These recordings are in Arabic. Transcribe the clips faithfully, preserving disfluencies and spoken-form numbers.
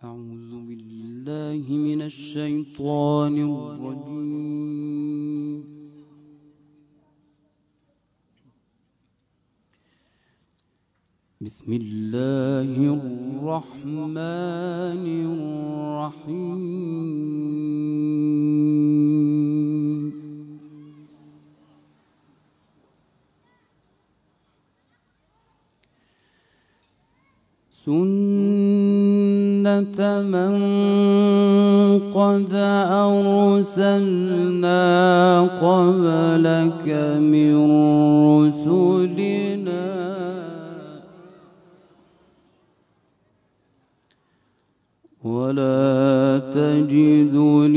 أعوذ بالله من الشيطان الرجيم. بسم الله الرحمن الرحيم. سنة من قد أرسلنا قبلك من رسلنا ولا تجد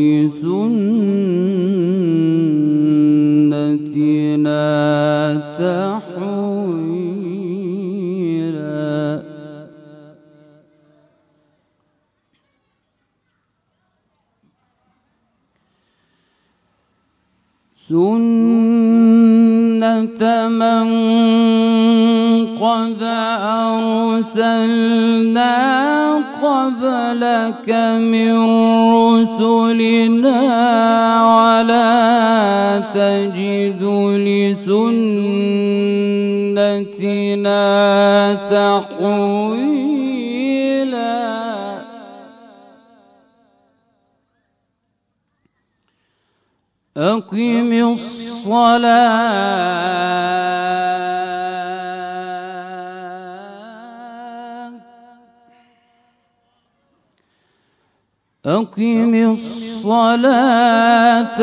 لسنتنا تحويلا. سنة من قد أرسلنا قبلك من رسلنا ولا تجد لسنتنا تحويلا. أقم الصلاة أقم الصلاة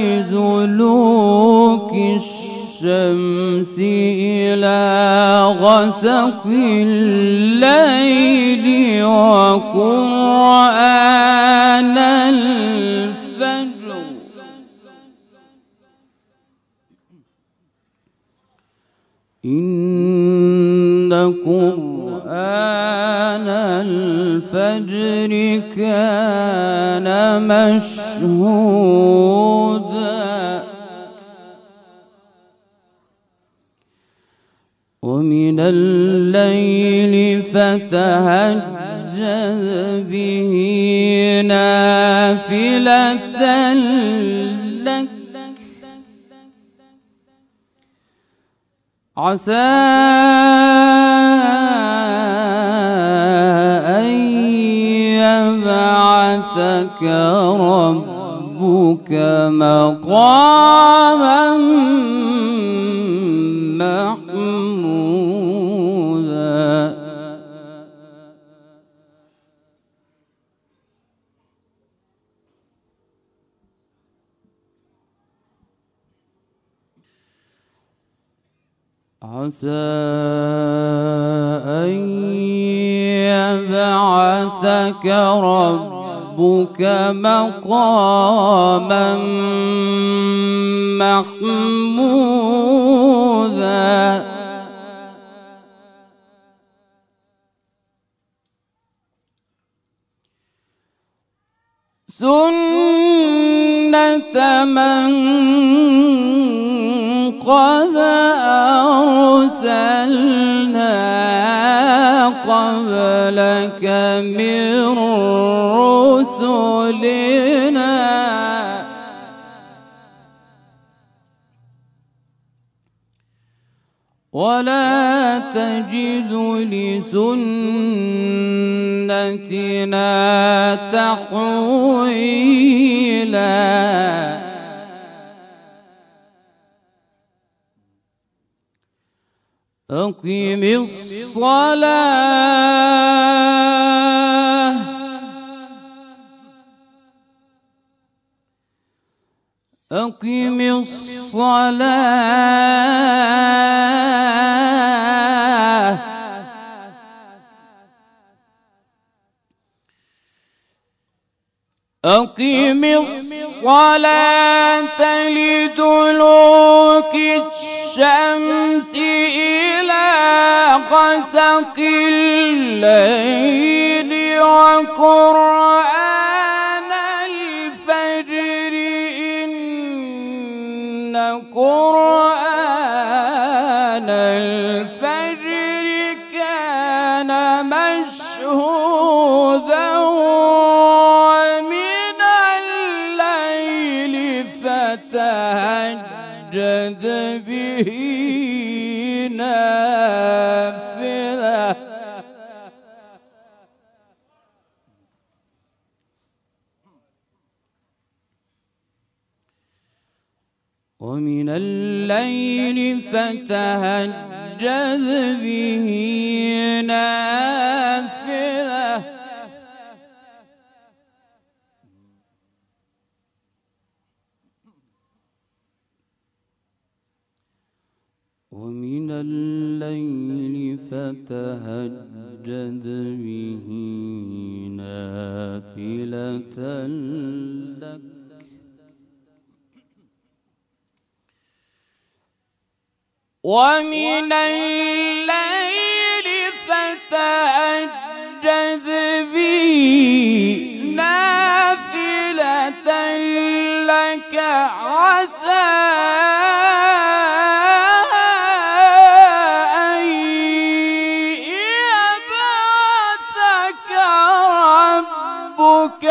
لدلوك الشمس إلى غسق الليل وقرآن الفجر إن قرآن الفجر كان مشهودا. ومن الليل فتهجد به نافلة لك عسى أن يبعثك ربك مقاما محمودا. عسى أن يبعثك ربك مقاما محمودا. سنة من قد أرسلنا قبلك من رسلنا ولا تجد لسنتنا تحويلا. أقم الصلاة أقم الصلاة أقم الصلاة لدلوك الشمس إلى غسق الليل وقرآن الفجر إن قرآن الفجر كان مشهودا ومن الليل فتهجد به نافلة ومن الليل فتهجد به نافلة لك ومن الليل فتهجد به نافلة لك عسى أن يبعثك ربك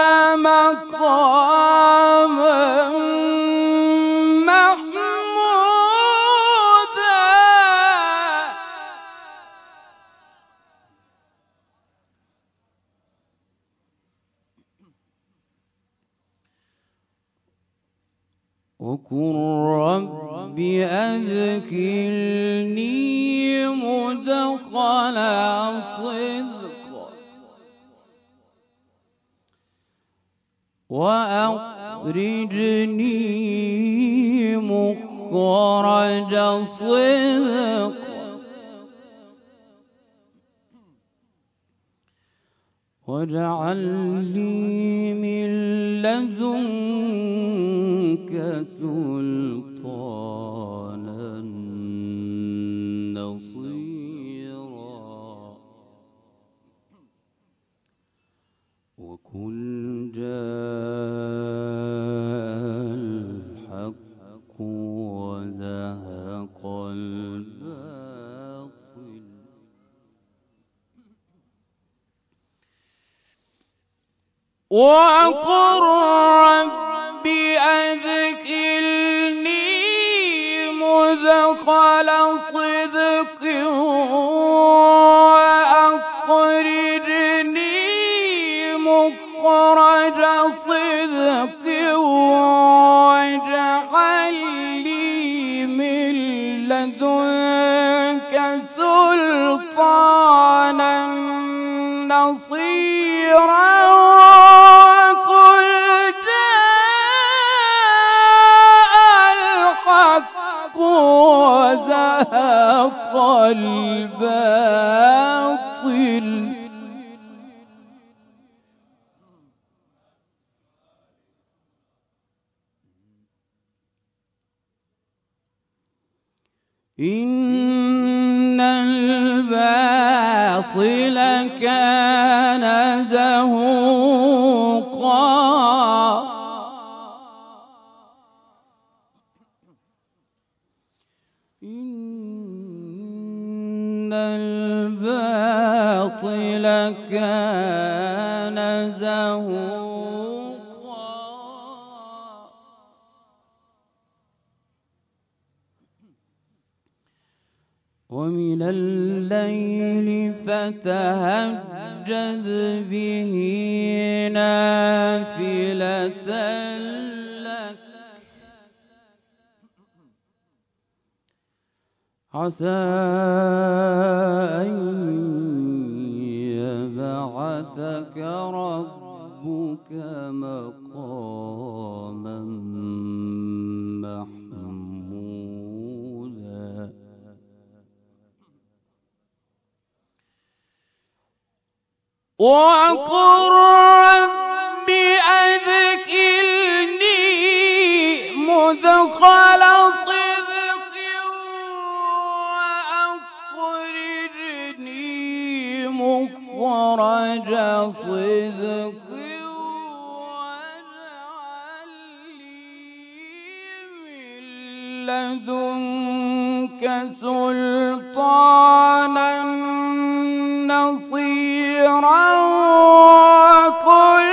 مقاما وقل رب أدخلني مدخل صدق وأخرجني مخرج صدق واجعل لي من لدنك سلطانا نصيرا وقل جاء الحق وزهق الباطل وقل رب أدخلني مدخل صدق وأخرجني مخرج صدق واجعل لي من لدنك سلطانا نصيرا وزهق الباطل إن الباطل كان زهوقا إن الباطل كان زهوقا ومن الليل فتهجد به نافلة لك عسى أن يبعثك ربك مقاما محمودا وقل رب أدخلني مدخل صدق وأخرجني مخرج صدق واجعل لي من لدنك سلطانا نصيرا وقل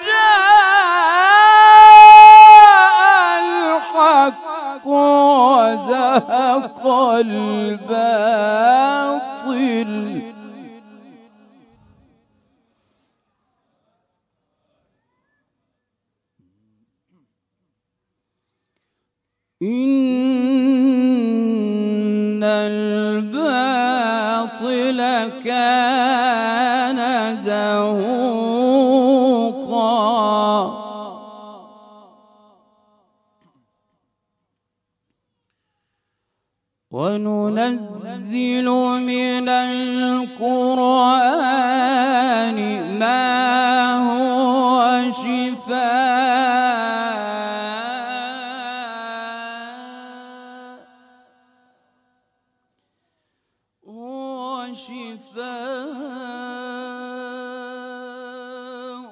جاء الحق وزهق الباطل إن كان زهوقا وننزل من القرآن ما هو شفاء هو شفاء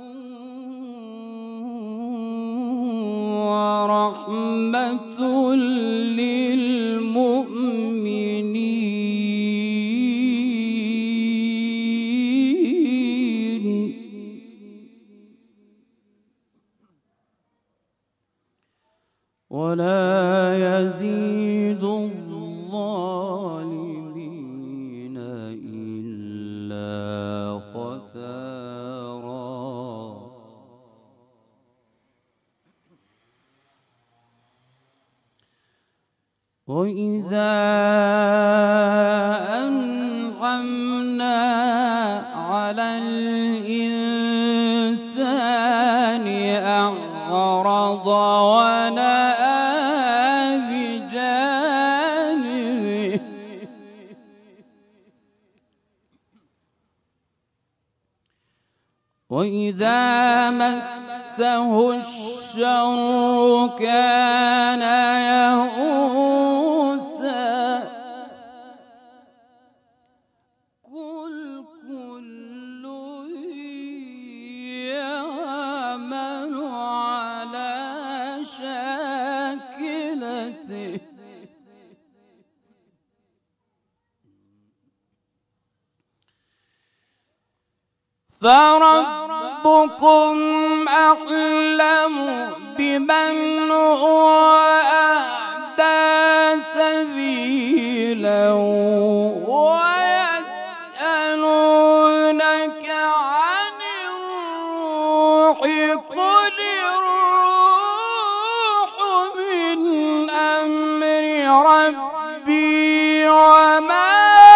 ورحمة ولا يزيد الظالمين إلا خسارا. وإذا أنعمنا على الإنسان أعرض ونأى بجانبه وإذا مسه الشر كان يئوسا. قل كل يعمل على شاكلته فربكم أعلم بمن هو أهدى سبيلا ويسألونك عن الروح قل الروح من أمر ربي وما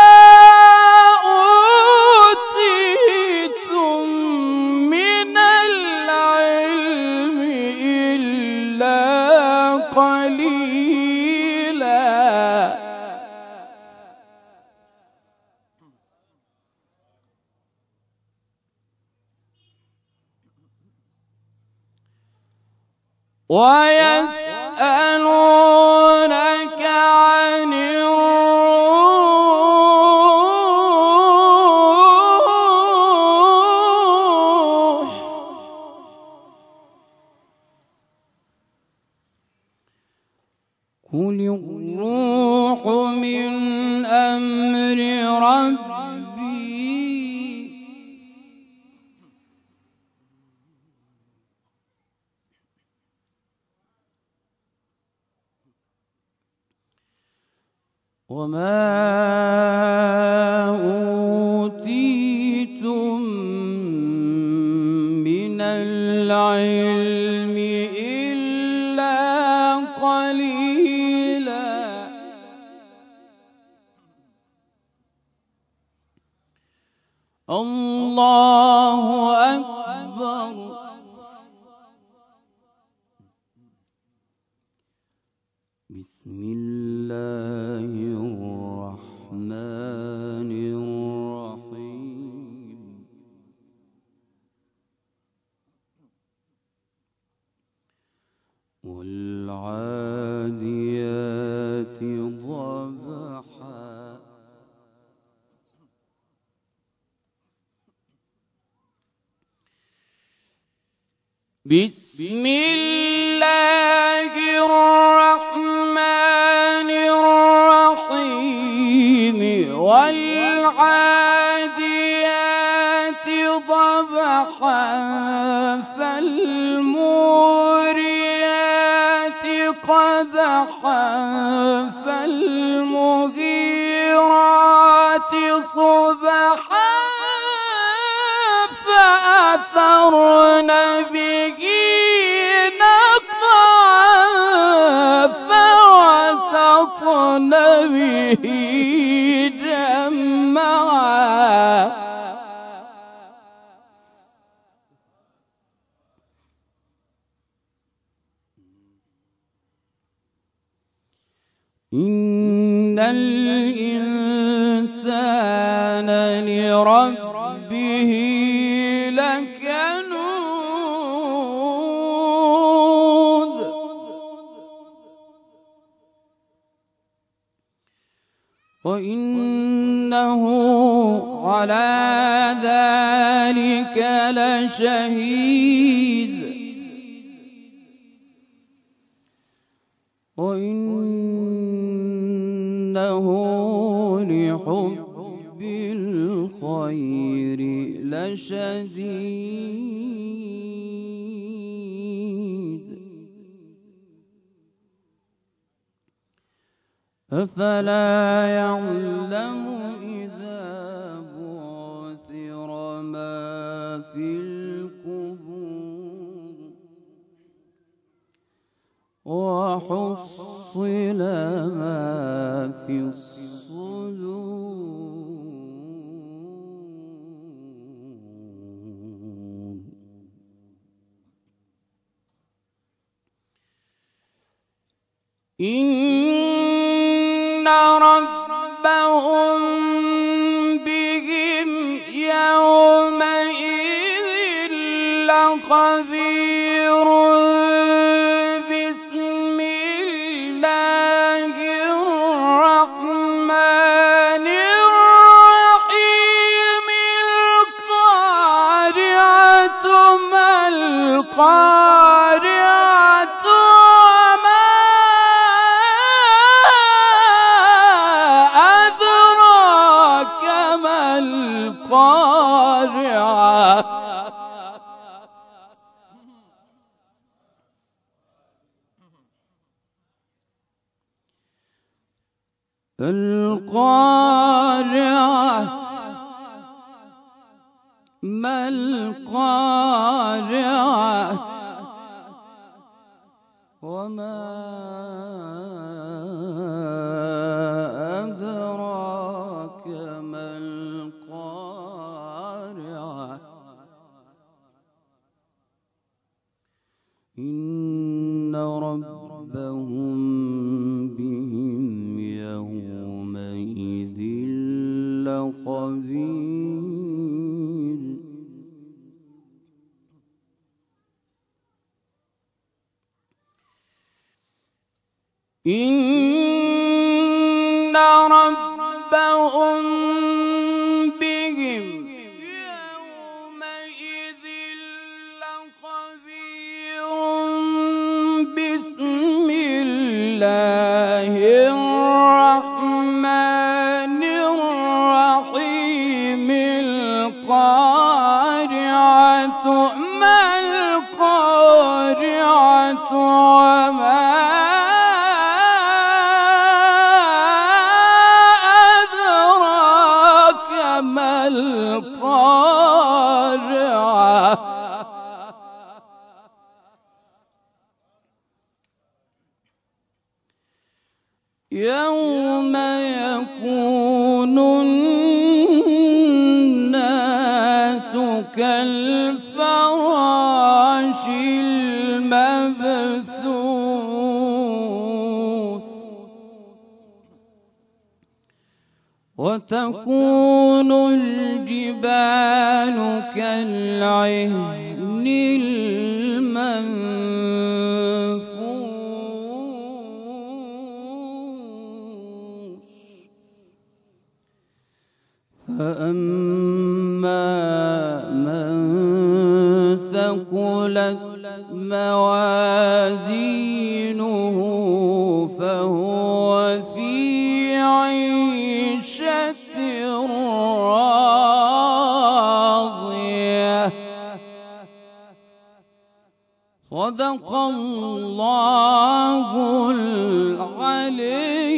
ويسألونك عن الروح قل الروح من أمر ربي وما أوتيتم من العلم إلا قليلا. الله أكبر. بسم الله الرحمن الرحيم. والعاديات ضبحا بسم الله الرحمن الرحيم. والعاديات ضبحا فالموريات قدحا فالمغيرات صبحا فأثرن به نقعا فوسطن به جمعا الإنسان لربه لكنود وإنه على ذلك لشهيد وإنه لحب الخير لشديد أفلا يعلم إذا بعثر ما في القبور وحصل ما في الصدور إن ربهم بهم يومئذ لخبير بسم الله الرحمن الرحيم القارعة ما القارعة وما أدراك ما القارعة القارعة ما القارعة وما أدراك ما القارعة إن ربهم بهم يومئذ لخبير إن ربهم بهم يومئذ لخبير بسم الله الرحمن الرحيم القارعة ما القارعة وما أدراك ما القارعة يوم يكون الناس كالفراش المبثوث وتكون الجبال كالعهن المنفوش فأما من ثقلت موازينه فهو في عيشة راضية صدق الله العلي